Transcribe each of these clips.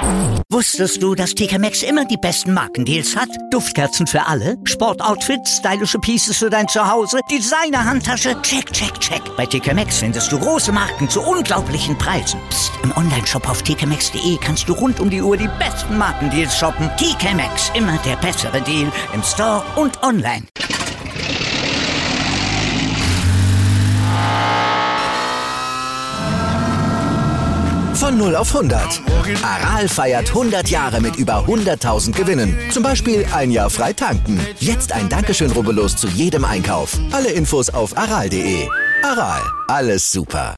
Wusstest du, dass TK Maxx immer die besten Markendeals hat? Duftkerzen für alle, Sportoutfits, stylische Pieces für dein Zuhause, Designer-Handtasche, check, check, check. Bei TK Maxx findest du große Marken zu unglaublichen Preisen. Psst. Im Onlineshop auf tkmaxx.de kannst du rund um die Uhr die besten Markendeals shoppen. TK Maxx, immer der bessere Deal im Store und online. Von 0 auf 100. Aral feiert 100 Jahre mit über 100.000 Gewinnen. Zum Beispiel ein Jahr frei tanken. Jetzt ein Dankeschön, rubbellos zu jedem Einkauf. Alle Infos auf aral.de. Aral, alles super.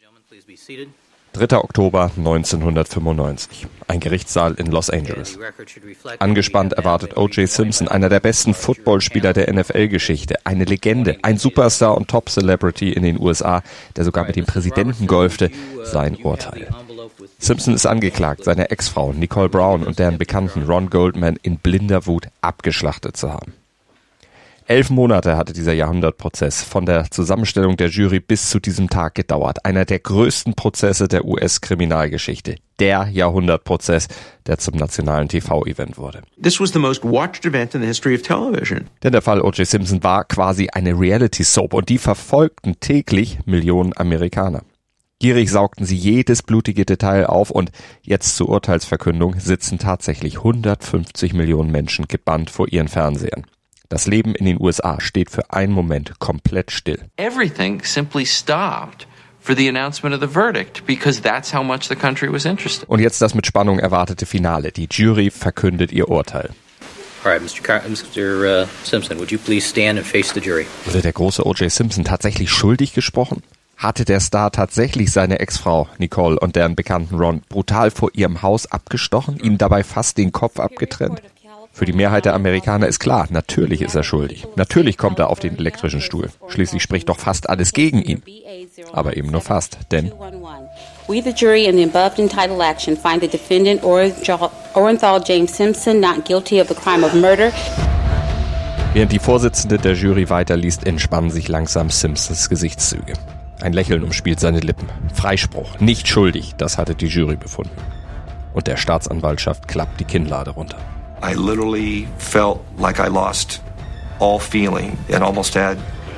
3. Oktober 1995. Ein Gerichtssaal in Los Angeles. Angespannt erwartet O.J. Simpson, einer der besten Footballspieler der NFL-Geschichte, eine Legende, ein Superstar und Top-Celebrity in den USA, der sogar mit dem Präsidenten golfte, sein Urteil. Simpson ist angeklagt, seine Ex-Frau Nicole Brown und deren Bekannten Ron Goldman in blinder Wut abgeschlachtet zu haben. 11 Monate hatte dieser Jahrhundertprozess von der Zusammenstellung der Jury bis zu diesem Tag gedauert. Einer der größten Prozesse der US-Kriminalgeschichte. Der Jahrhundertprozess, der zum nationalen TV-Event wurde. This was the most watched event in the history of television. Denn der Fall O.J. Simpson war quasi eine Reality-Soap und die verfolgten täglich Millionen Amerikaner. Gierig saugten sie jedes blutige Detail auf und jetzt zur Urteilsverkündung sitzen tatsächlich 150 Millionen Menschen gebannt vor ihren Fernsehern. Das Leben in den USA steht für einen Moment komplett still. Everything simply stopped for the announcement of the verdict because that's how much the country was interested. Und jetzt das mit Spannung erwartete Finale. Die Jury verkündet ihr Urteil. All right, Mr. Simpson, would you please stand and face the jury? Wurde der große O.J. Simpson tatsächlich schuldig gesprochen? Hatte der Star tatsächlich seine Ex-Frau Nicole und deren Bekannten Ron brutal vor ihrem Haus abgestochen, ihm dabei fast den Kopf abgetrennt? Für die Mehrheit der Amerikaner ist klar, natürlich ist er schuldig. Natürlich kommt er auf den elektrischen Stuhl. Schließlich spricht doch fast alles gegen ihn. Aber eben nur fast, denn We, the jury in the above entitled action, find the defendant Orenthal James Simpson not guilty of the crime of murder. Während die Vorsitzende der Jury weiterliest, entspannen sich langsam Simpsons Gesichtszüge. Ein Lächeln umspielt seine Lippen. Freispruch, nicht schuldig, das hatte die Jury befunden. Und der Staatsanwaltschaft klappt die Kinnlade runter. I literally felt like I lost all feeling and almost had,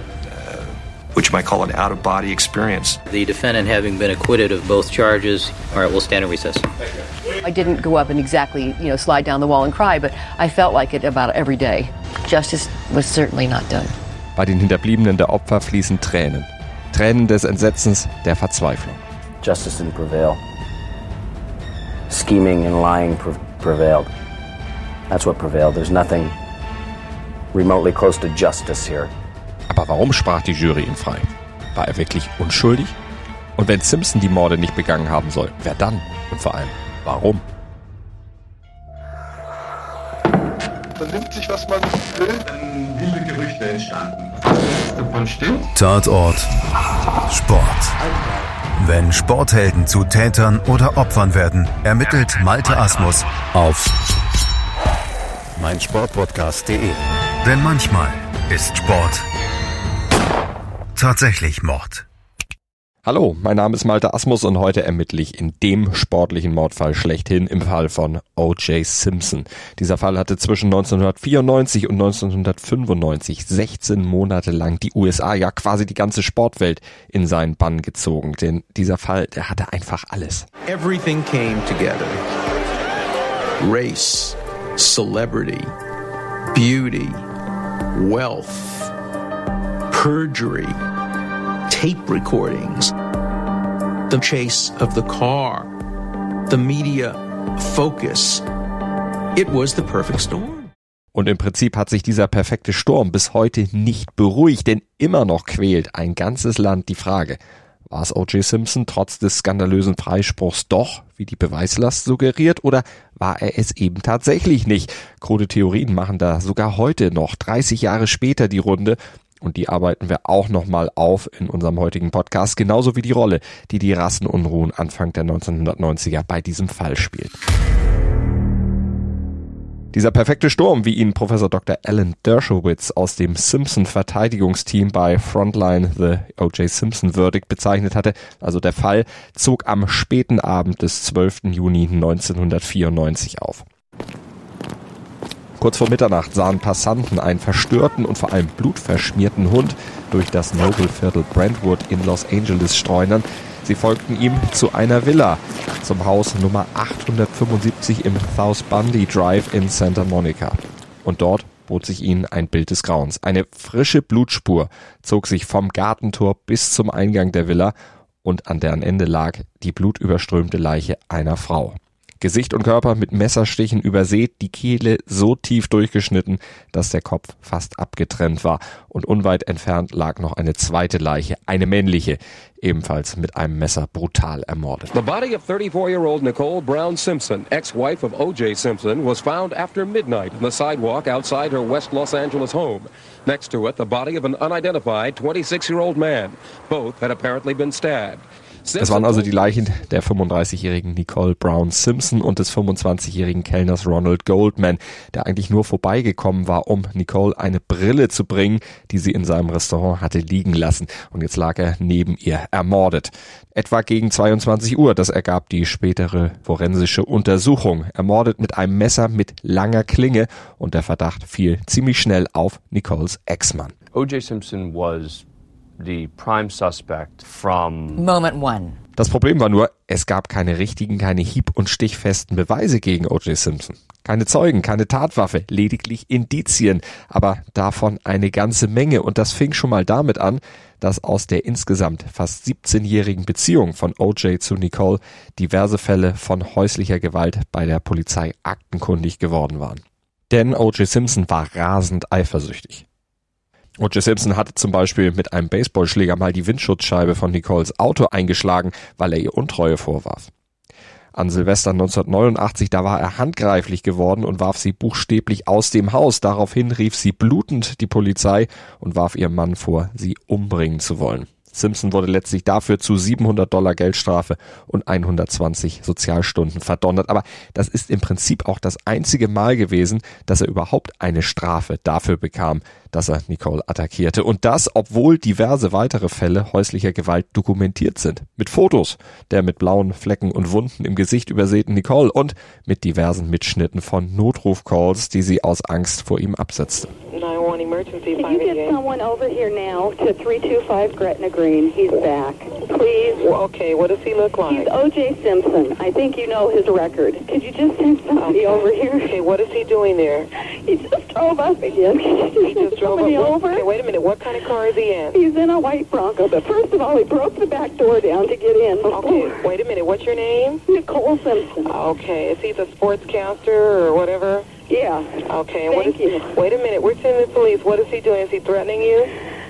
what you might call an out-of-body experience. The defendant having been acquitted of both charges, all right, we'll stand in recess. I didn't go up and exactly, slide down the wall and cry, but I felt like it about every day. Justice was certainly not done. Bei den Hinterbliebenen der Opfer fließen Tränen. Tränen des Entsetzens, der Verzweiflung. Justice didn't prevail. Scheming and lying prevailed. That's what prevailed. There's nothing remotely close to justice here. Aber warum sprach die Jury ihn frei? War er wirklich unschuldig? Und wenn Simpson die Morde nicht begangen haben soll, wer dann? Und vor allem, warum? Man nimmt sich, was man will. Dann wilde Gerüchte entstanden. Davon stimmt. Tatort Sport. Wenn Sporthelden zu Tätern oder Opfern werden, ermittelt Malte Asmus auf meinsportpodcast.de. Denn manchmal ist Sport tatsächlich Mord. Hallo, mein Name ist Malte Asmus und heute ermittle ich in dem sportlichen Mordfall schlechthin im Fall von O.J. Simpson. Dieser Fall hatte zwischen 1994 und 1995 16 Monate lang die USA, ja quasi die ganze Sportwelt in seinen Bann gezogen. Denn dieser Fall, der hatte einfach alles. Everything came together. Race, celebrity, beauty, wealth, perjury, tape recordings, the chase of the car, the media focus. It was the perfect storm. Und im Prinzip hat sich dieser perfekte Sturm bis heute nicht beruhigt, denn immer noch quält ein ganzes Land die Frage: War es O.J. Simpson trotz des skandalösen Freispruchs doch, wie die Beweislast suggeriert, oder war er es eben tatsächlich nicht? Krude Theorien machen da sogar heute noch, 30 Jahre später, die Runde. Und die arbeiten wir auch nochmal auf in unserem heutigen Podcast, genauso wie die Rolle, die die Rassenunruhen Anfang der 1990er bei diesem Fall spielt. Dieser perfekte Sturm, wie ihn Professor Dr. Alan Dershowitz aus dem Simpson-Verteidigungsteam bei Frontline The O.J. Simpson Verdict bezeichnet hatte, also der Fall, zog am späten Abend des 12. Juni 1994 auf. Kurz vor Mitternacht sahen Passanten einen verstörten und vor allem blutverschmierten Hund durch das Noble-Viertel Brentwood in Los Angeles streunern. Sie folgten ihm zu einer Villa, zum Haus Nummer 875 im South Bundy Drive in Santa Monica. Und dort bot sich ihnen ein Bild des Grauens. Eine frische Blutspur zog sich vom Gartentor bis zum Eingang der Villa und an deren Ende lag die blutüberströmte Leiche einer Frau. Gesicht und Körper mit Messerstichen übersät, die Kehle so tief durchgeschnitten, dass der Kopf fast abgetrennt war. Und unweit entfernt lag noch eine zweite Leiche, eine männliche, ebenfalls mit einem Messer brutal ermordet. The body of 34-year-old Nicole Brown Simpson, ex-wife of O.J. Simpson, was found after midnight on the sidewalk outside her West Los Angeles home. Next to it, the body of an unidentified 26-year-old man. Both had apparently been stabbed. Es waren also die Leichen der 35-jährigen Nicole Brown Simpson und des 25-jährigen Kellners Ronald Goldman, der eigentlich nur vorbeigekommen war, um Nicole eine Brille zu bringen, die sie in seinem Restaurant hatte liegen lassen. Und jetzt lag er neben ihr, ermordet. Etwa gegen 22 Uhr, das ergab die spätere forensische Untersuchung. Ermordet mit einem Messer mit langer Klinge und der Verdacht fiel ziemlich schnell auf Nicoles Ex-Mann. O.J. Simpson was the prime suspect from moment one. Das Problem war nur, es gab keine richtigen, keine hieb- und stichfesten Beweise gegen O.J. Simpson. Keine Zeugen, keine Tatwaffe, lediglich Indizien, aber davon eine ganze Menge. Und das fing schon mal damit an, dass aus der insgesamt fast 17-jährigen Beziehung von O.J. zu Nicole diverse Fälle von häuslicher Gewalt bei der Polizei aktenkundig geworden waren. Denn O.J. Simpson war rasend eifersüchtig. O.J. Simpson hatte zum Beispiel mit einem Baseballschläger mal die Windschutzscheibe von Nicoles Auto eingeschlagen, weil er ihr Untreue vorwarf. An Silvester 1989, da war er handgreiflich geworden und warf sie buchstäblich aus dem Haus. Daraufhin rief sie blutend die Polizei und warf ihrem Mann vor, sie umbringen zu wollen. Simpson wurde letztlich dafür zu $700 Geldstrafe und 120 Sozialstunden verdonnert. Aber das ist im Prinzip auch das einzige Mal gewesen, dass er überhaupt eine Strafe dafür bekam, dass er Nicole attackierte. Und das, obwohl diverse weitere Fälle häuslicher Gewalt dokumentiert sind. Mit Fotos der mit blauen Flecken und Wunden im Gesicht übersäten Nicole und mit diversen Mitschnitten von Notrufcalls, die sie aus Angst vor ihm absetzte. Emergency. Can you get someone over here now to 325 Gretna Green? He's back. Please. Okay, what does he look like? He's O.J. Simpson. I think you know his record. Could you just send somebody over here? Okay, what is he doing there? He just drove up again. He just drove up over? Okay, wait a minute. What kind of car is he in? He's in a white Bronco. But first of all, he broke the back door down to get in. Okay, wait a minute. What's your name? Nicole Simpson. Okay, is he the sportscaster or whatever? Yeah. Okay. Thank you. Wait a minute. We're sending the police. What is he doing? Is he threatening you?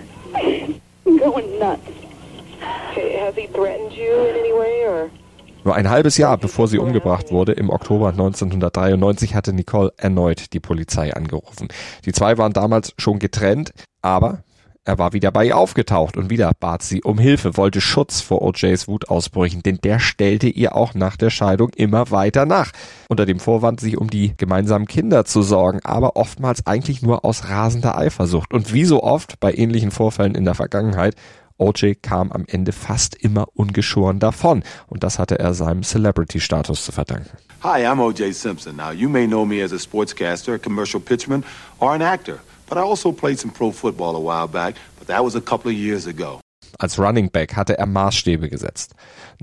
I'm going nuts. Okay. Has he threatened you in any way or? Nur ein halbes Jahr bevor sie umgebracht wurde, im Oktober 1993, hatte Nicole erneut die Polizei angerufen. Die zwei waren damals schon getrennt, aber er war wieder bei ihr aufgetaucht und wieder bat sie um Hilfe, wollte Schutz vor O.J.'s Wutausbrüchen, denn der stellte ihr auch nach der Scheidung immer weiter nach. Unter dem Vorwand, sich um die gemeinsamen Kinder zu sorgen, aber oftmals eigentlich nur aus rasender Eifersucht. Und wie so oft bei ähnlichen Vorfällen in der Vergangenheit, O.J. kam am Ende fast immer ungeschoren davon. Und das hatte er seinem Celebrity-Status zu verdanken. Hi, I'm O.J. Simpson. Now, you may know me as a sportscaster, a commercial pitchman, or an actor. But I also played some pro football a while back, but that was a couple of years ago. Als Running Back hatte er Maßstäbe gesetzt.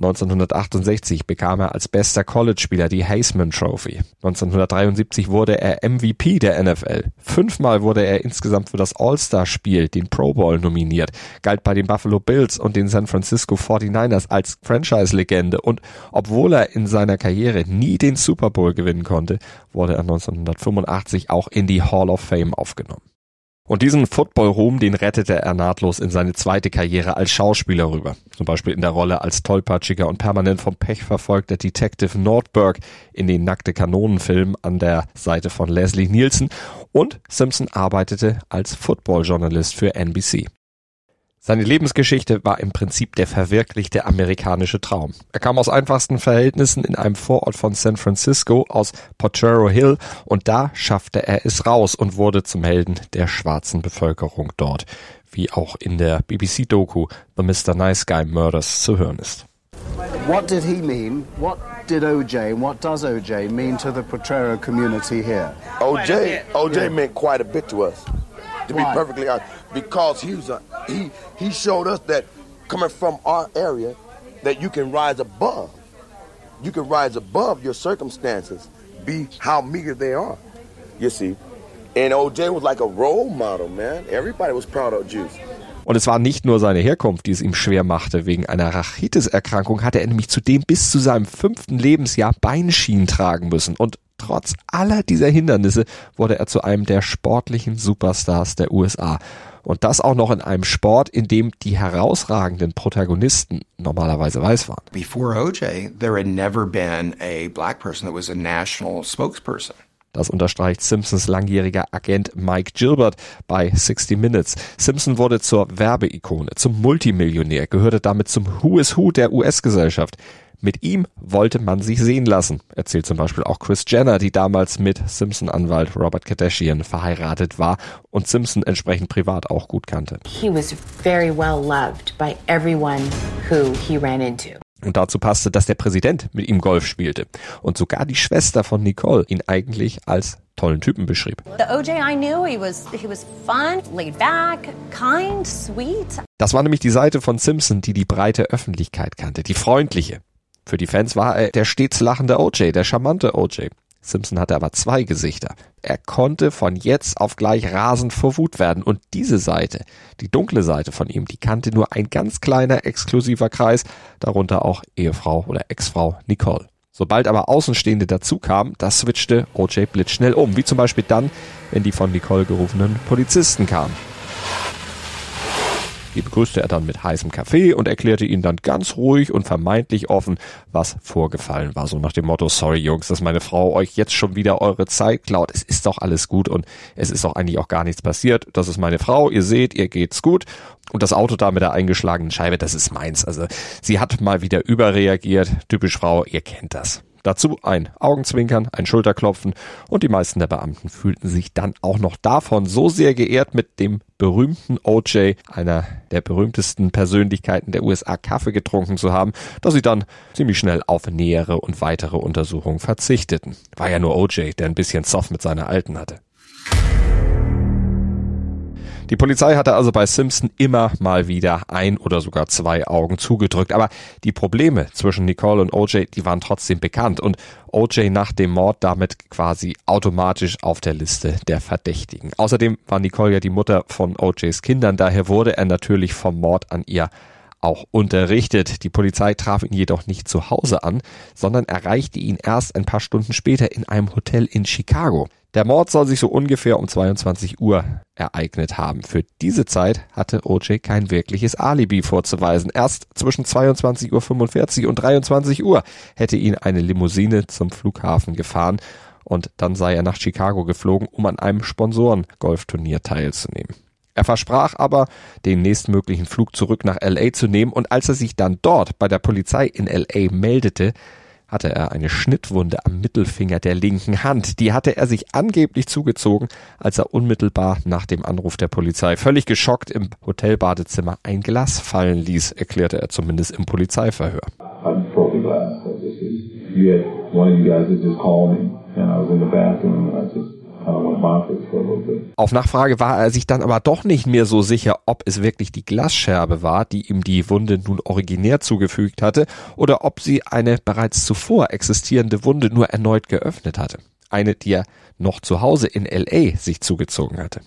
1968 bekam er als bester College-Spieler die Heisman Trophy. 1973 wurde er MVP der NFL. 5-mal wurde er insgesamt für das All-Star-Spiel, den Pro Bowl, nominiert. Galt bei den Buffalo Bills und den San Francisco 49ers als Franchise-Legende. Und obwohl er in seiner Karriere nie den Super Bowl gewinnen konnte, wurde er 1985 auch in die Hall of Fame aufgenommen. Und diesen Football-Ruhm, den rettete er nahtlos in seine zweite Karriere als Schauspieler rüber. Zum Beispiel in der Rolle als tollpatschiger und permanent vom Pech verfolgter Detective Nordberg in den Nackte-Kanonen-Filmen an der Seite von Leslie Nielsen. Und Simpson arbeitete als Football-Journalist für NBC. Seine Lebensgeschichte war im Prinzip der verwirklichte amerikanische Traum. Er kam aus einfachsten Verhältnissen in einem Vorort von San Francisco, aus Potrero Hill, und da schaffte er es raus und wurde zum Helden der schwarzen Bevölkerung dort, wie auch in der BBC-Doku The Mr. Nice Guy Murders zu hören ist. What did he mean? What did O.J. and what does O.J. mean to the Potrero community here? O.J. meant quite a bit to us. To be perfectly honest, because he showed us that coming from our area, that you can rise above. You can rise above your circumstances, be how meager they are. You see, and O.J. was like a role model, man. Everybody was proud of Juice. Und es war nicht nur seine Herkunft, die es ihm schwer machte. Wegen einer Rachitis-Erkrankung hatte er nämlich zudem bis zu seinem 5. Lebensjahr Beinschienen tragen müssen. Und trotz aller dieser Hindernisse wurde er zu einem der sportlichen Superstars der USA. Und das auch noch in einem Sport, in dem die herausragenden Protagonisten normalerweise weiß waren. Before O.J., there had never been a black person that was a national spokesperson. Das unterstreicht Simpsons langjähriger Agent Mike Gilbert bei 60 Minutes. Simpson wurde zur Werbeikone, zum Multimillionär, gehörte damit zum Who is Who der US-Gesellschaft. Mit ihm wollte man sich sehen lassen, erzählt zum Beispiel auch Kris Jenner, die damals mit Simpson-Anwalt Robert Kardashian verheiratet war und Simpson entsprechend privat auch gut kannte. He was very well loved by everyone who he ran into. Und dazu passte, dass der Präsident mit ihm Golf spielte und sogar die Schwester von Nicole ihn eigentlich als tollen Typen beschrieb. The O.J. I knew, he was fun, laid back, kind, sweet. Das war nämlich die Seite von Simpson, die die breite Öffentlichkeit kannte, die freundliche. Für die Fans war er der stets lachende O.J., der charmante O.J. Simpson hatte aber 2 Gesichter. Er konnte von jetzt auf gleich rasend vor Wut werden und diese Seite, die dunkle Seite von ihm, die kannte nur ein ganz kleiner exklusiver Kreis, darunter auch Ehefrau oder Ex-Frau Nicole. Sobald aber Außenstehende dazu kamen, das switchte O.J. blitzschnell um, wie zum Beispiel dann, wenn die von Nicole gerufenen Polizisten kamen. Die begrüßte er dann mit heißem Kaffee und erklärte ihnen dann ganz ruhig und vermeintlich offen, was vorgefallen war. So nach dem Motto, sorry Jungs, dass meine Frau euch jetzt schon wieder eure Zeit klaut. Es ist doch alles gut und es ist doch eigentlich auch gar nichts passiert. Das ist meine Frau, ihr seht, ihr geht's gut. Und das Auto da mit der eingeschlagenen Scheibe, das ist meins. Also sie hat mal wieder überreagiert. Typisch Frau, ihr kennt das. Dazu ein Augenzwinkern, ein Schulterklopfen und die meisten der Beamten fühlten sich dann auch noch davon so sehr geehrt, mit dem berühmten O.J., einer der berühmtesten Persönlichkeiten der USA, Kaffee getrunken zu haben, dass sie dann ziemlich schnell auf nähere und weitere Untersuchungen verzichteten. War ja nur O.J., der ein bisschen Zoff mit seiner Alten hatte. Die Polizei hatte also bei Simpson immer mal wieder 1 oder sogar 2 Augen zugedrückt. Aber die Probleme zwischen Nicole und O.J., die waren trotzdem bekannt. Und O.J. nach dem Mord damit quasi automatisch auf der Liste der Verdächtigen. Außerdem war Nicole ja die Mutter von O.J.s Kindern. Daher wurde er natürlich vom Mord an ihr auch unterrichtet. Die Polizei traf ihn jedoch nicht zu Hause an, sondern erreichte ihn erst ein paar Stunden später in einem Hotel in Chicago. Der Mord soll sich so ungefähr um 22 Uhr ereignet haben. Für diese Zeit hatte O.J. kein wirkliches Alibi vorzuweisen. Erst zwischen 22:45 und 23 Uhr hätte ihn eine Limousine zum Flughafen gefahren und dann sei er nach Chicago geflogen, um an einem Sponsoren-Golfturnier teilzunehmen. Er versprach aber, den nächstmöglichen Flug zurück nach L.A. zu nehmen und als er sich dann dort bei der Polizei in L.A. meldete, hatte er eine Schnittwunde am Mittelfinger der linken Hand. Die hatte er sich angeblich zugezogen, als er unmittelbar nach dem Anruf der Polizei völlig geschockt im Hotelbadezimmer ein Glas fallen ließ, erklärte er zumindest im Polizeiverhör. Auf Nachfrage war er sich dann aber doch nicht mehr so sicher, ob es wirklich die Glasscherbe war, die ihm die Wunde nun originär zugefügt hatte, oder ob sie eine bereits zuvor existierende Wunde nur erneut geöffnet hatte. Eine, die er noch zu Hause in L.A. sich zugezogen hatte.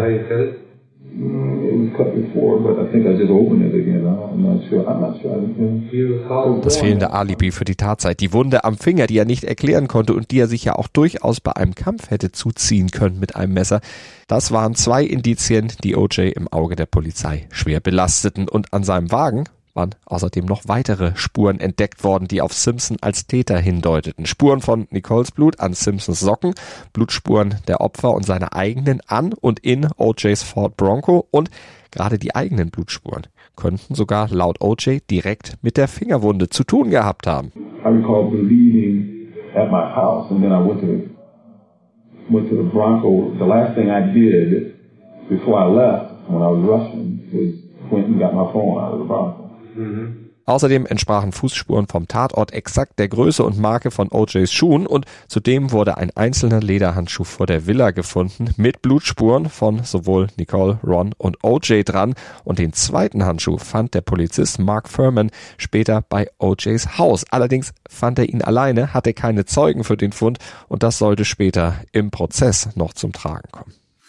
Das fehlende Alibi für die Tatzeit, die Wunde am Finger, die er nicht erklären konnte und die er sich ja auch durchaus bei einem Kampf hätte zuziehen können mit einem Messer, das waren 2 Indizien, die O.J. im Auge der Polizei schwer belasteten und an seinem Wagen waren außerdem noch weitere Spuren entdeckt worden, die auf Simpson als Täter hindeuteten. Spuren von Nicoles Blut an Simpsons Socken, Blutspuren der Opfer und seine eigenen an und in O.J.'s Ford Bronco und gerade die eigenen Blutspuren könnten sogar laut O.J. direkt mit der Fingerwunde zu tun gehabt haben. I recall bleeding at my house, and then I went to the Bronco. The last thing I did before I left, when I was rushing, was went and got my phone out of the Bronco. Außerdem entsprachen Fußspuren vom Tatort exakt der Größe und Marke von O.J.'s Schuhen und zudem wurde ein einzelner Lederhandschuh vor der Villa gefunden mit Blutspuren von sowohl Nicole, Ron und O.J. dran und den zweiten Handschuh fand der Polizist Mark Furman später bei O.J.'s Haus. Allerdings fand er ihn alleine, hatte keine Zeugen für den Fund und das sollte später im Prozess noch zum Tragen kommen.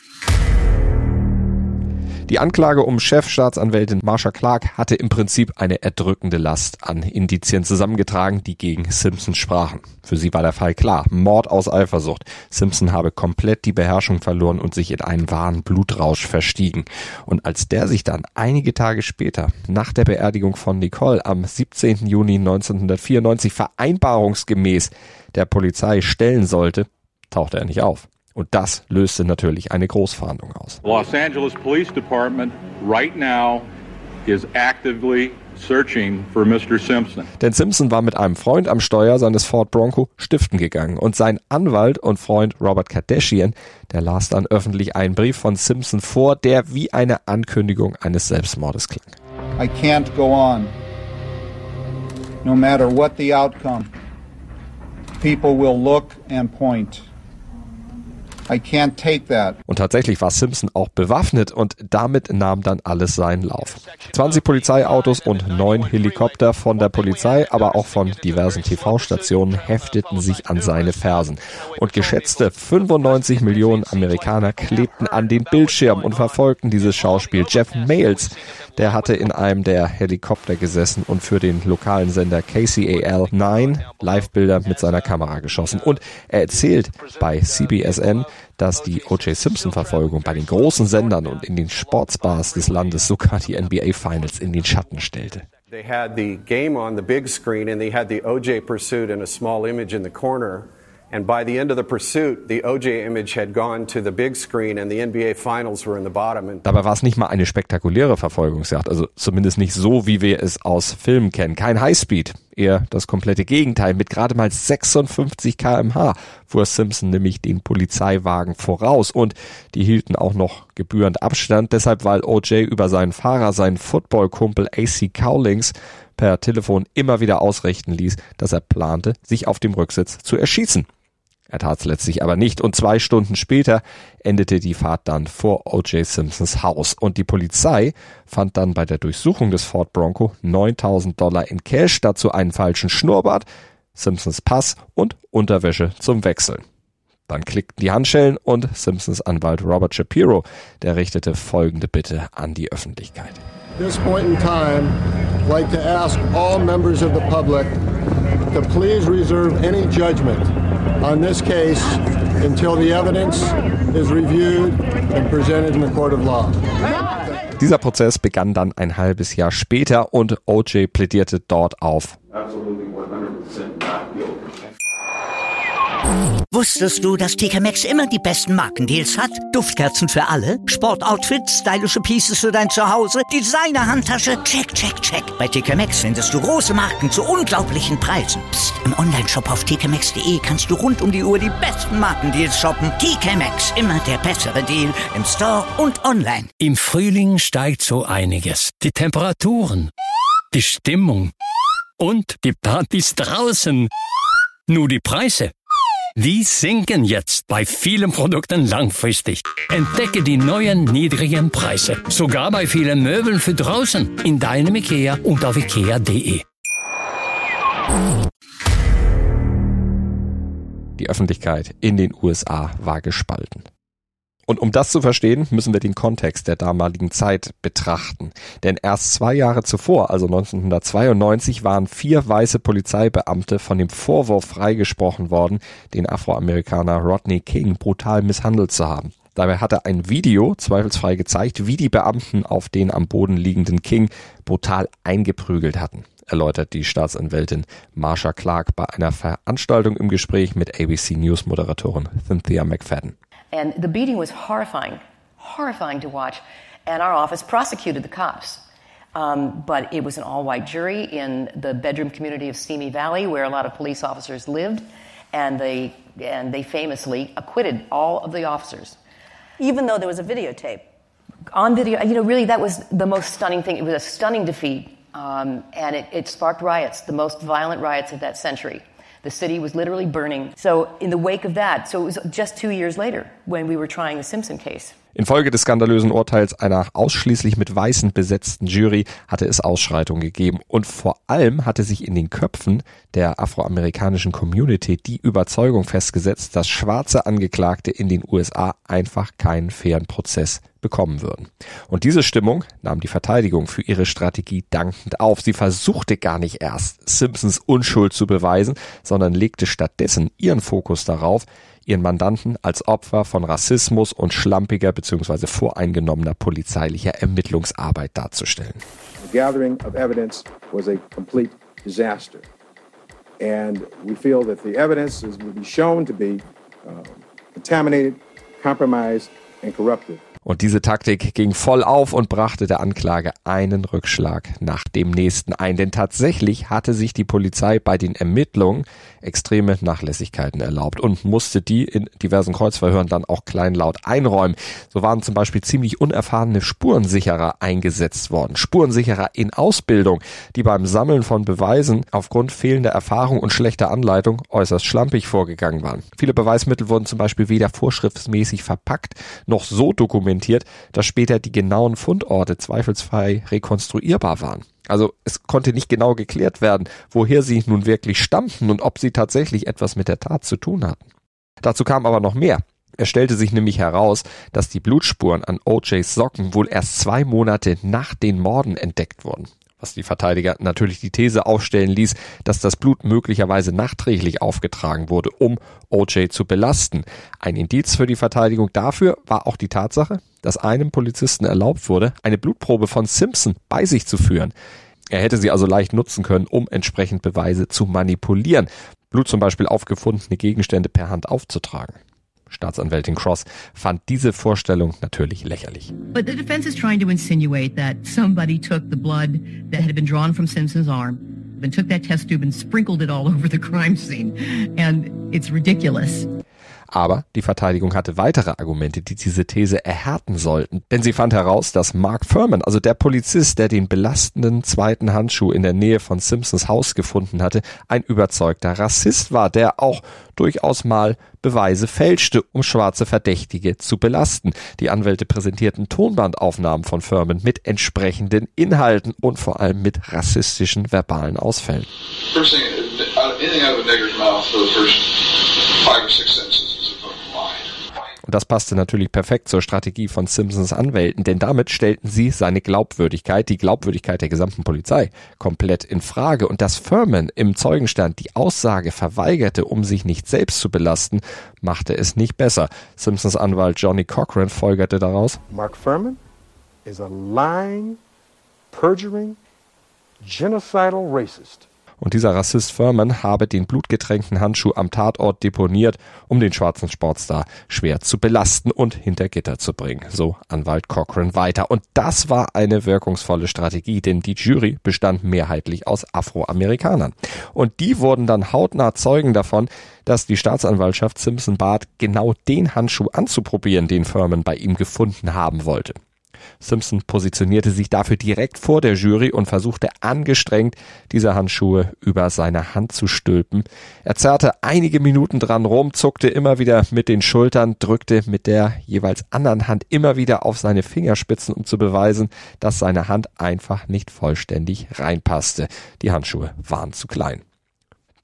Die Anklage um Chefstaatsanwältin Marsha Clark hatte im Prinzip eine erdrückende Last an Indizien zusammengetragen, die gegen Simpson sprachen. Für sie war der Fall klar: Mord aus Eifersucht. Simpson habe komplett die Beherrschung verloren und sich in einen wahren Blutrausch verstiegen. Und als der sich dann einige Tage später, nach der Beerdigung von Nicole am 17. Juni 1994 vereinbarungsgemäß der Polizei stellen sollte, tauchte er nicht auf. Und das löste natürlich eine Großfahndung aus. Los Angeles Police Department right now is actively searching for Mr. Simpson. Denn Simpson war mit einem Freund am Steuer seines Ford Bronco stiften gegangen und sein Anwalt und Freund Robert Kardashian, der las dann öffentlich einen Brief von Simpson vor, der wie eine Ankündigung eines Selbstmordes klang. I can't go on. No matter what the outcome, people will look and point. I can't take that. Und tatsächlich war Simpson auch bewaffnet und damit nahm dann alles seinen Lauf. 20 Polizeiautos und 9 Helikopter von der Polizei, aber auch von diversen TV-Stationen hefteten sich an seine Fersen. Und geschätzte 95 Millionen Amerikaner klebten an den Bildschirmen und verfolgten dieses Schauspiel. Jeff Mayles, der hatte in einem der Helikopter gesessen und für den lokalen Sender KCAL 9 Livebilder mit seiner Kamera geschossen. Und er erzählt bei CBSN, dass die O.J. Simpson-Verfolgung bei den großen Sendern und in den Sportsbars des Landes sogar die NBA-Finals in den Schatten stellte. They had the game on the big screen and they had the O.J. pursuit in a small image in the corner. And by the end of the pursuit, the O.J. image had gone to the big screen and the NBA Finals were in the bottom. Dabei war es nicht mal eine spektakuläre Verfolgungsjagd, also zumindest nicht so, wie wir es aus Filmen kennen. Kein Highspeed, eher das komplette Gegenteil. Mit gerade mal 56 km/h fuhr Simpson nämlich den Polizeiwagen voraus und die hielten auch noch gebührend Abstand. Deshalb, weil O.J. über seinen Fahrer, seinen Footballkumpel A.C. Cowlings, per Telefon immer wieder ausrichten ließ, dass er plante, sich auf dem Rücksitz zu erschießen. Er tat es letztlich aber nicht und 2 Stunden später endete die Fahrt dann vor O.J. Simpsons Haus und die Polizei fand dann bei der Durchsuchung des Ford Bronco $9.000 in Cash, dazu einen falschen Schnurrbart, Simpsons Pass und Unterwäsche zum Wechseln. Dann klickten die Handschellen und Simpsons Anwalt Robert Shapiro, der richtete folgende Bitte an die Öffentlichkeit. At this point in time, I'd like to ask all members of the public to please reserve any judgment on this case until the evidence is reviewed and presented in the court of law. Dieser Prozess begann dann ein halbes Jahr später und O.J. plädierte dort auf. Wusstest du, dass TK Maxx immer die besten Markendeals hat? Duftkerzen für alle, Sportoutfits, stylische Pieces für dein Zuhause, Designer-Handtasche, check, check, check. Bei TK Maxx findest du große Marken zu unglaublichen Preisen. Psst. Im Onlineshop auf tkmaxx.de kannst du rund um die Uhr die besten Markendeals shoppen. TK Maxx, immer der bessere Deal im Store und online. Im Frühling steigt so einiges. Die Temperaturen, die Stimmung und die Partys draußen. Nur die Preise, die sinken jetzt bei vielen Produkten langfristig. Entdecke die neuen niedrigen Preise. Sogar bei vielen Möbeln für draußen. In deinem IKEA und auf IKEA.de. Die Öffentlichkeit in den USA war gespalten. Und um das zu verstehen, müssen wir den Kontext der damaligen Zeit betrachten. Denn erst 2 Jahre zuvor, also 1992, waren 4 weiße Polizeibeamte von dem Vorwurf freigesprochen worden, den Afroamerikaner Rodney King brutal misshandelt zu haben. Dabei hatte ein Video zweifelsfrei gezeigt, wie die Beamten auf den am Boden liegenden King brutal eingeprügelt hatten, erläutert die Staatsanwältin Marsha Clark bei einer Veranstaltung im Gespräch mit ABC News Moderatorin Cynthia McFadden. And the beating was horrifying to watch, and our office prosecuted the cops. But it was an all-white jury in the bedroom community of Simi Valley, where a lot of police officers lived, and they famously acquitted all of the officers. Even though there was a videotape. On video, really that was the most stunning thing. It was a stunning defeat, and it sparked riots, the most violent riots of that century. The city was literally burning. So in the wake of that, so it was just 2 years later when we were trying the Simpson case. Infolge des skandalösen Urteils einer ausschließlich mit Weißen besetzten Jury hatte es Ausschreitungen gegeben und vor allem hatte sich in den Köpfen der afroamerikanischen Community die Überzeugung festgesetzt, dass schwarze Angeklagte in den USA einfach keinen fairen Prozess bekommen würden. Und diese Stimmung nahm die Verteidigung für ihre Strategie dankend auf. Sie versuchte gar nicht erst, Simpsons Unschuld zu beweisen, sondern legte stattdessen ihren Fokus darauf, ihren Mandanten als Opfer von Rassismus und schlampiger bzw. voreingenommener polizeilicher Ermittlungsarbeit darzustellen. The gathering of evidence was a complete disaster. And we feel that the evidence will be shown to be contaminated, compromised and corrupted. Und diese Taktik ging voll auf und brachte der Anklage einen Rückschlag nach dem nächsten ein. Denn tatsächlich hatte sich die Polizei bei den Ermittlungen extreme Nachlässigkeiten erlaubt und musste die in diversen Kreuzverhören dann auch kleinlaut einräumen. So waren zum Beispiel ziemlich unerfahrene Spurensicherer eingesetzt worden. Spurensicherer in Ausbildung, die beim Sammeln von Beweisen aufgrund fehlender Erfahrung und schlechter Anleitung äußerst schlampig vorgegangen waren. Viele Beweismittel wurden zum Beispiel weder vorschriftsmäßig verpackt noch so dokumentiert, dass später die genauen Fundorte zweifelsfrei rekonstruierbar waren. Also es konnte nicht genau geklärt werden, woher sie nun wirklich stammten und ob sie tatsächlich etwas mit der Tat zu tun hatten. Dazu kam aber noch mehr. Es stellte sich nämlich heraus, dass die Blutspuren an O.J.'s Socken wohl erst 2 Monate nach den Morden entdeckt wurden. Was die Verteidiger natürlich die These aufstellen ließ, dass das Blut möglicherweise nachträglich aufgetragen wurde, um O.J. zu belasten. Ein Indiz für die Verteidigung dafür war auch die Tatsache, dass einem Polizisten erlaubt wurde, eine Blutprobe von Simpson bei sich zu führen. Er hätte sie also leicht nutzen können, um entsprechend Beweise zu manipulieren. Blut zum Beispiel aufgefundene Gegenstände per Hand aufzutragen. Staatsanwältin Cross fand diese Vorstellung natürlich lächerlich. But the defense is trying to insinuate that somebody took the blood that had been drawn from Simpson's arm and took that test tube and sprinkled it all over the crime scene. And it's ridiculous. Aber die Verteidigung hatte weitere Argumente, die diese These erhärten sollten. Denn sie fand heraus, dass Mark Fuhrman, also der Polizist, der den belastenden zweiten Handschuh in der Nähe von Simpsons Haus gefunden hatte, ein überzeugter Rassist war, der auch durchaus mal Beweise fälschte, um schwarze Verdächtige zu belasten. Die Anwälte präsentierten Tonbandaufnahmen von Fuhrman mit entsprechenden Inhalten und vor allem mit rassistischen verbalen Ausfällen. First thing, anything out of a nigger's mouth for the first 5 or 6 sentences. Und das passte natürlich perfekt zur Strategie von Simpsons Anwälten, denn damit stellten sie seine Glaubwürdigkeit, die Glaubwürdigkeit der gesamten Polizei, komplett in Frage. Und dass Fuhrman im Zeugenstand die Aussage verweigerte, um sich nicht selbst zu belasten, machte es nicht besser. Simpsons Anwalt Johnny Cochran folgerte daraus: Mark Fuhrman is a lying, perjuring, genocidal racist. Und dieser Rassist Fuhrman habe den blutgetränkten Handschuh am Tatort deponiert, um den schwarzen Sportstar schwer zu belasten und hinter Gitter zu bringen. So Anwalt Cochran weiter. Und das war eine wirkungsvolle Strategie, denn die Jury bestand mehrheitlich aus Afroamerikanern. Und die wurden dann hautnah Zeugen davon, dass die Staatsanwaltschaft Simpson bat, genau den Handschuh anzuprobieren, den Fuhrman bei ihm gefunden haben wollte. Simpson positionierte sich dafür direkt vor der Jury und versuchte angestrengt, diese Handschuhe über seine Hand zu stülpen. Er zerrte einige Minuten dran rum, zuckte immer wieder mit den Schultern, drückte mit der jeweils anderen Hand immer wieder auf seine Fingerspitzen, um zu beweisen, dass seine Hand einfach nicht vollständig reinpasste. Die Handschuhe waren zu klein.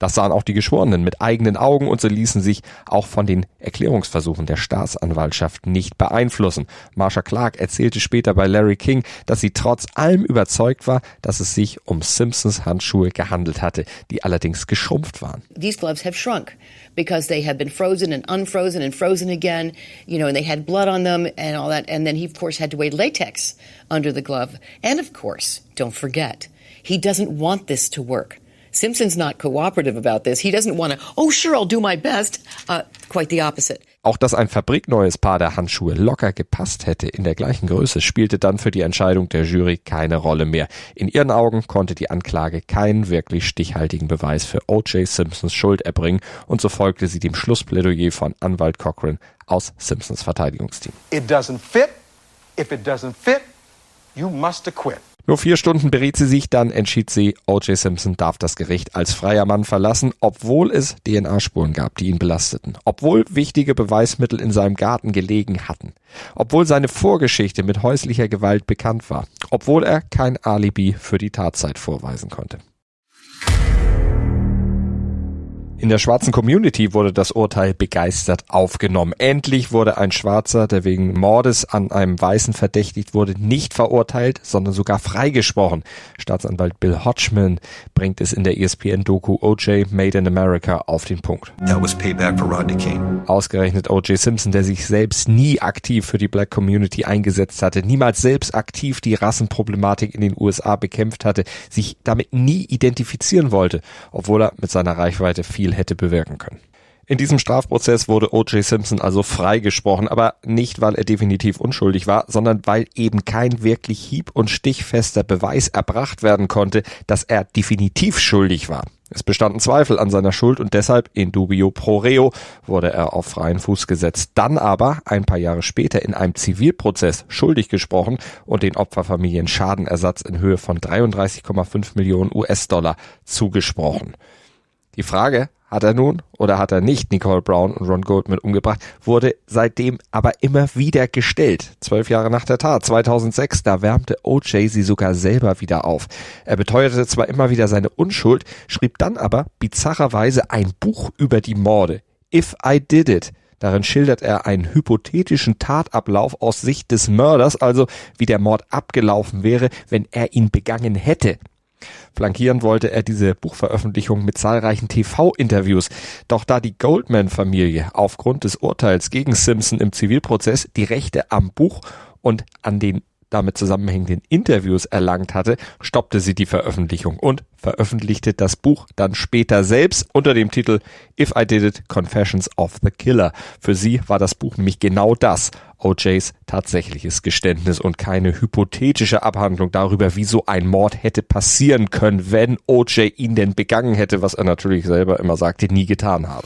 Das sahen auch die Geschworenen mit eigenen Augen und sie ließen sich auch von den Erklärungsversuchen der Staatsanwaltschaft nicht beeinflussen. Marsha Clark erzählte später bei Larry King, dass sie trotz allem überzeugt war, dass es sich um Simpsons Handschuhe gehandelt hatte, die allerdings geschrumpft waren. These gloves have shrunk because they have been frozen and unfrozen and frozen again, and they had blood on them and all that. And then he, of course, had to wear latex under the glove. And of course, don't forget, he doesn't want this to work. Simpson's not cooperative about this. He doesn't want to, oh, sure, I'll do my best. Quite the opposite. Auch dass ein fabrikneues Paar der Handschuhe locker gepasst hätte in der gleichen Größe, spielte dann für die Entscheidung der Jury keine Rolle mehr. In ihren Augen konnte die Anklage keinen wirklich stichhaltigen Beweis für O.J. Simpsons Schuld erbringen und so folgte sie dem Schlussplädoyer von Anwalt Cochran aus Simpsons Verteidigungsteam. It doesn't fit. If it doesn't fit, you must acquit. Nur 4 Stunden beriet sie sich, dann entschied sie, O.J. Simpson darf das Gericht als freier Mann verlassen, obwohl es DNA-Spuren gab, die ihn belasteten, obwohl wichtige Beweismittel in seinem Garten gelegen hatten, obwohl seine Vorgeschichte mit häuslicher Gewalt bekannt war, obwohl er kein Alibi für die Tatzeit vorweisen konnte. In der schwarzen Community wurde das Urteil begeistert aufgenommen. Endlich wurde ein Schwarzer, der wegen Mordes an einem Weißen verdächtigt wurde, nicht verurteilt, sondern sogar freigesprochen. Staatsanwalt Bill Hodgman bringt es in der ESPN-Doku O.J. Made in America auf den Punkt. That was payback for Rodney King. Ausgerechnet O.J. Simpson, der sich selbst nie aktiv für die Black Community eingesetzt hatte, niemals selbst aktiv die Rassenproblematik in den USA bekämpft hatte, sich damit nie identifizieren wollte, obwohl er mit seiner Reichweite viel hätte bewirken können. In diesem Strafprozess wurde O.J. Simpson also freigesprochen, aber nicht, weil er definitiv unschuldig war, sondern weil eben kein wirklich hieb- und stichfester Beweis erbracht werden konnte, dass er definitiv schuldig war. Es bestanden Zweifel an seiner Schuld und deshalb in dubio pro reo wurde er auf freien Fuß gesetzt. Dann aber, ein paar Jahre später, in einem Zivilprozess schuldig gesprochen und den Opferfamilien Schadenersatz in Höhe von 33,5 Millionen US-Dollar zugesprochen. Die Frage, hat er nun oder hat er nicht Nicole Brown und Ron Goldman umgebracht, wurde seitdem aber immer wieder gestellt. 12 Jahre nach der Tat, 2006, da wärmte O.J. sie sogar selber wieder auf. Er beteuerte zwar immer wieder seine Unschuld, schrieb dann aber bizarrerweise ein Buch über die Morde. If I Did It. Darin schildert er einen hypothetischen Tatablauf aus Sicht des Mörders, also wie der Mord abgelaufen wäre, wenn er ihn begangen hätte. Flankieren wollte er diese Buchveröffentlichung mit zahlreichen TV-Interviews. Doch da die Goldman-Familie aufgrund des Urteils gegen Simpson im Zivilprozess die Rechte am Buch und an den damit zusammenhängenden Interviews erlangt hatte, stoppte sie die Veröffentlichung und veröffentlichte das Buch dann später selbst unter dem Titel If I Did It, Confessions of the Killer. Für sie war das Buch nämlich genau das, O.J.'s tatsächliches Geständnis und keine hypothetische Abhandlung darüber, wie so ein Mord hätte passieren können, wenn O.J. ihn denn begangen hätte, was er natürlich selber immer sagte, nie getan habe.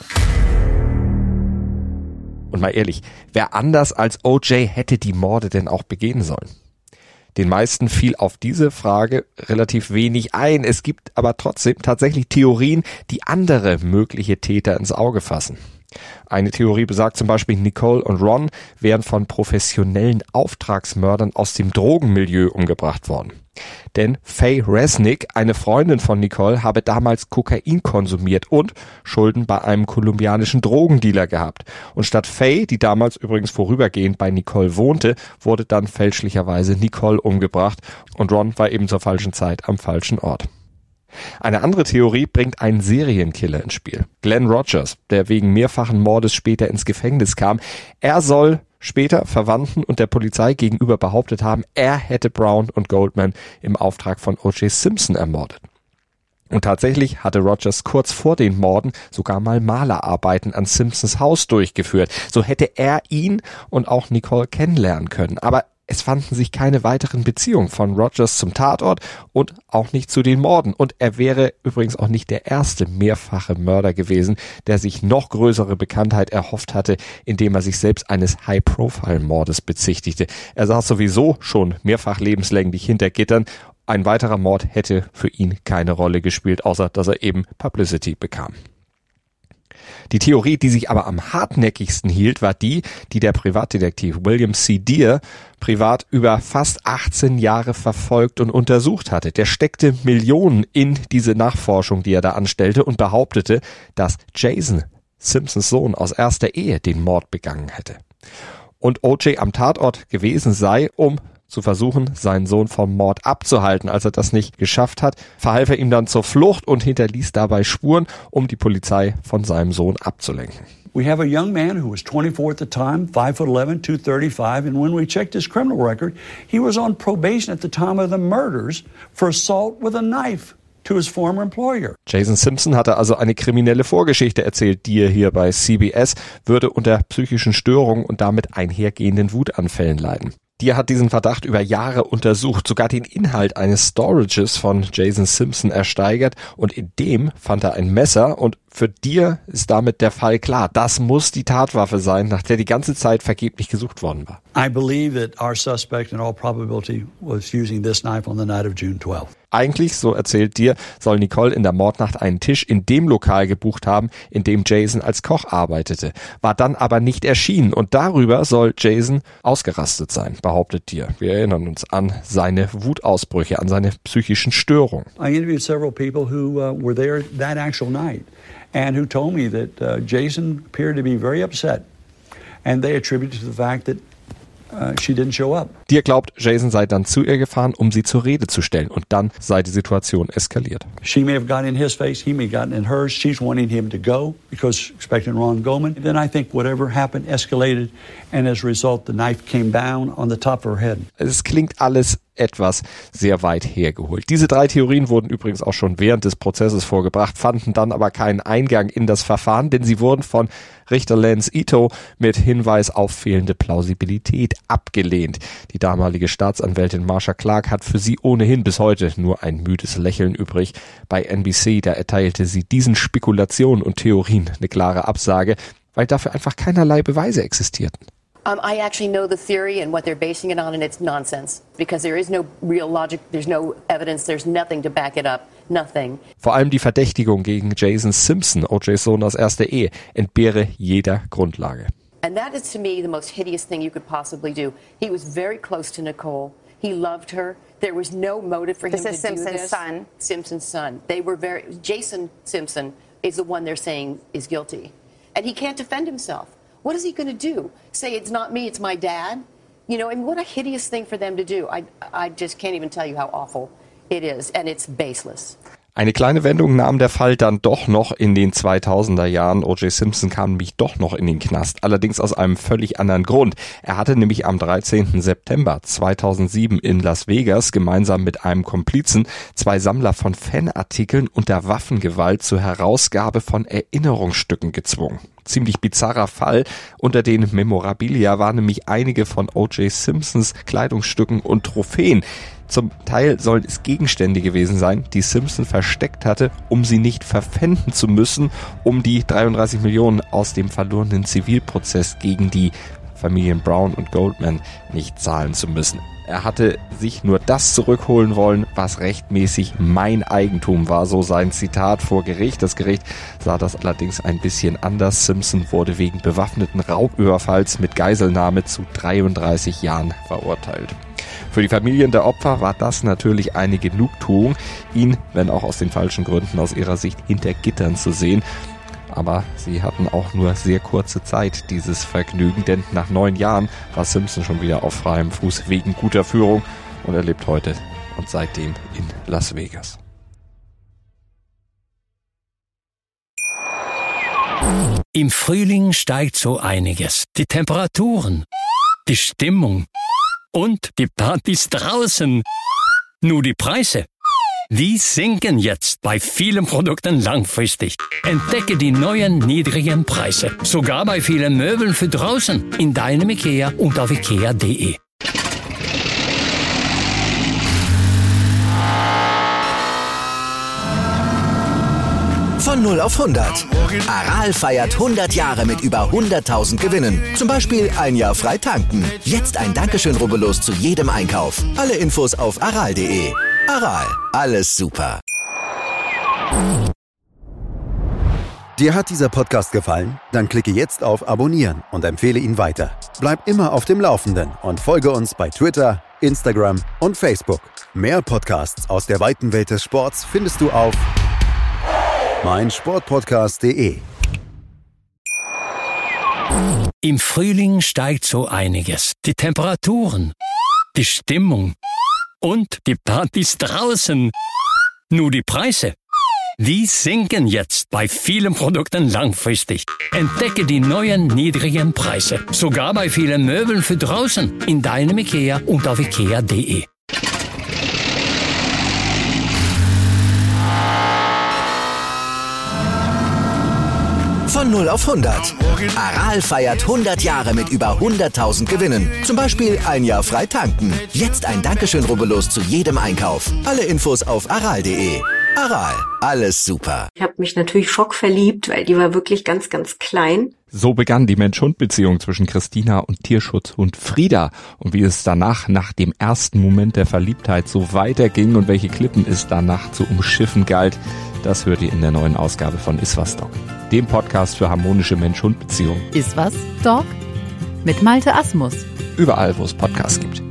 Und mal ehrlich, wer anders als O.J. hätte die Morde denn auch begehen sollen? Den meisten fiel auf diese Frage relativ wenig ein. Es gibt aber trotzdem tatsächlich Theorien, die andere mögliche Täter ins Auge fassen. Eine Theorie besagt zum Beispiel, Nicole und Ron wären von professionellen Auftragsmördern aus dem Drogenmilieu umgebracht worden. Denn Faye Resnick, eine Freundin von Nicole, habe damals Kokain konsumiert und Schulden bei einem kolumbianischen Drogendealer gehabt. Und statt Faye, die damals übrigens vorübergehend bei Nicole wohnte, wurde dann fälschlicherweise Nicole umgebracht und Ron war eben zur falschen Zeit am falschen Ort. Eine andere Theorie bringt einen Serienkiller ins Spiel. Glenn Rogers, der wegen mehrfachen Mordes später ins Gefängnis kam. Er soll später Verwandten und der Polizei gegenüber behauptet haben, er hätte Brown und Goldman im Auftrag von O.J. Simpson ermordet. Und tatsächlich hatte Rogers kurz vor den Morden sogar mal Malerarbeiten an Simpsons Haus durchgeführt. So hätte er ihn und auch Nicole kennenlernen können. Aber es fanden sich keine weiteren Beziehungen von Rogers zum Tatort und auch nicht zu den Morden. Und er wäre übrigens auch nicht der erste mehrfache Mörder gewesen, der sich noch größere Bekanntheit erhofft hatte, indem er sich selbst eines High-Profile-Mordes bezichtigte. Er saß sowieso schon mehrfach lebenslänglich hinter Gittern. Ein weiterer Mord hätte für ihn keine Rolle gespielt, außer dass er eben Publicity bekam. Die Theorie, die sich aber am hartnäckigsten hielt, war die der Privatdetektiv William C. Dear privat über fast 18 Jahre verfolgt und untersucht hatte. Der steckte Millionen in diese Nachforschung, die er da anstellte, und behauptete, dass Jason, Simpsons Sohn aus erster Ehe, den Mord begangen hätte. Und O.J. am Tatort gewesen sei, um zu versuchen, seinen Sohn vom Mord abzuhalten. Als er das nicht geschafft hat, verhalf er ihm dann zur Flucht und hinterließ dabei Spuren, um die Polizei von seinem Sohn abzulenken. We have a young man who was 24 at the time, 5'11", 235, and when we checked his criminal record, he was on probation at the time of the murders for assault with a knife to his former employer. Jason Simpson hatte also eine kriminelle Vorgeschichte, erzählt Dear hier bei CBS, würde unter psychischen Störungen und damit einhergehenden Wutanfällen leiden. Dear hat diesen Verdacht über Jahre untersucht, sogar den Inhalt eines Storages von Jason Simpson ersteigert, und in dem fand er ein Messer, und für Dear ist damit der Fall klar. Das muss die Tatwaffe sein, nach der die ganze Zeit vergeblich gesucht worden war. I believe that our suspect in all probability was using this knife on the night of June 12th. Eigentlich, so erzählt Dear, soll Nicole in der Mordnacht einen Tisch in dem Lokal gebucht haben, in dem Jason als Koch arbeitete, war dann aber nicht erschienen, und darüber soll Jason ausgerastet sein, behauptet Dear. Wir erinnern uns an seine Wutausbrüche, an seine psychischen Störungen. I interviewed several people who were there that actual night and who told me that Jason appeared to be very upset, and they attributed to the fact that she didn't show up. Dear glaubt, Jason sei dann zu ihr gefahren, um sie zur Rede zu stellen, und dann sei die Situation eskaliert. She may have gotten in his face, he may have gotten in hers. She's wanting him to go because expecting Ron Goldman. Then I think whatever happened escalated, and as a result the knife came down on the top of her head. Es klingt alles etwas sehr weit hergeholt. Diese 3 Theorien wurden übrigens auch schon während des Prozesses vorgebracht, fanden dann aber keinen Eingang in das Verfahren, denn sie wurden von Richter Lance Ito mit Hinweis auf fehlende Plausibilität abgelehnt. Die damalige Staatsanwältin Marsha Clark hat für sie ohnehin bis heute nur ein müdes Lächeln übrig. Bei NBC, da erteilte sie diesen Spekulationen und Theorien eine klare Absage, weil dafür einfach keinerlei Beweise existierten. I actually know the theory and what they're basing it on, and it's nonsense because there is no real logic, there's no evidence, there's nothing to back it up, nothing. Vor allem die Verdächtigung gegen Jason Simpson, O.J.'s Sohn aus erster Ehe, entbehre jeder Grundlage. And that is to me the most hideous thing you could possibly do. He was very close to Nicole. He loved her. There was no motive for him to do this. This is Simpson's son. Simpson's son. They were Jason Simpson is the one they're saying is guilty. And he can't defend himself. What is he going to do? Say it's not me, it's my dad? You know, and what a hideous thing for them to do. I just can't even tell you how awful it is, and it's baseless. Eine kleine Wendung nahm der Fall dann doch noch in den 2000er Jahren. O.J. Simpson kam nämlich doch noch in den Knast, allerdings aus einem völlig anderen Grund. Er hatte nämlich am 13. September 2007 in Las Vegas gemeinsam mit einem Komplizen 2 Sammler von Fanartikeln unter Waffengewalt zur Herausgabe von Erinnerungsstücken gezwungen. Ziemlich bizarrer Fall. Unter den Memorabilia waren nämlich einige von O.J. Simpsons Kleidungsstücken und Trophäen. Zum Teil sollen es Gegenstände gewesen sein, die Simpson versteckt hatte, um sie nicht verpfänden zu müssen, um die 33 Millionen aus dem verlorenen Zivilprozess gegen die Familien Brown und Goldman nicht zahlen zu müssen. Er hatte sich nur das zurückholen wollen, was rechtmäßig mein Eigentum war, so sein Zitat vor Gericht. Das Gericht sah das allerdings ein bisschen anders. Simpson wurde wegen bewaffneten Raubüberfalls mit Geiselnahme zu 33 Jahren verurteilt. Für die Familien der Opfer war das natürlich eine Genugtuung, ihn, wenn auch aus den falschen Gründen, aus ihrer Sicht hinter Gittern zu sehen. Aber sie hatten auch nur sehr kurze Zeit dieses Vergnügen, denn nach 9 Jahren war Simpson schon wieder auf freiem Fuß wegen guter Führung, und er lebt heute und seitdem in Las Vegas. Im Frühling steigt so einiges. Die Temperaturen, die Stimmung und die Partys draußen. Nur die Preise, die sinken jetzt bei vielen Produkten langfristig. Entdecke die neuen niedrigen Preise. Sogar bei vielen Möbeln für draußen. In deinem IKEA und auf ikea.de. Von 0 auf 100. Aral feiert 100 Jahre mit über 100.000 Gewinnen. Zum Beispiel 1 Jahr frei tanken. Jetzt ein Dankeschön, rubbellos zu jedem Einkauf. Alle Infos auf aral.de. Aral, alles super. Dir hat dieser Podcast gefallen? Dann klicke jetzt auf Abonnieren und empfehle ihn weiter. Bleib immer auf dem Laufenden und folge uns bei Twitter, Instagram und Facebook. Mehr Podcasts aus der weiten Welt des Sports findest du auf meinsportpodcast.de. Im Frühling steigt so einiges. Die Temperaturen, die Stimmung und die Partys draußen. Nur die Preise, die sinken jetzt bei vielen Produkten langfristig. Entdecke die neuen niedrigen Preise. Sogar bei vielen Möbeln für draußen. In deinem IKEA und auf ikea.de. Von 0 auf 100. Aral feiert 100 Jahre mit über 100.000 Gewinnen. Zum Beispiel ein Jahr frei tanken. Jetzt ein Dankeschön, rubbellos zu jedem Einkauf. Alle Infos auf aral.de. Aral, alles super. Ich habe mich natürlich schockverliebt, weil die war wirklich ganz, ganz klein. So begann die Mensch-Hund-Beziehung zwischen Christina und Tierschutzhund Frieda. Und wie es danach, nach dem ersten Moment der Verliebtheit, so weiterging und welche Klippen es danach zu umschiffen galt, das hört ihr in der neuen Ausgabe von Iswas Dog, dem Podcast für harmonische Mensch-Hund-Beziehungen. Iswas Dog? Mit Malte Asmus. Überall, wo es Podcasts gibt.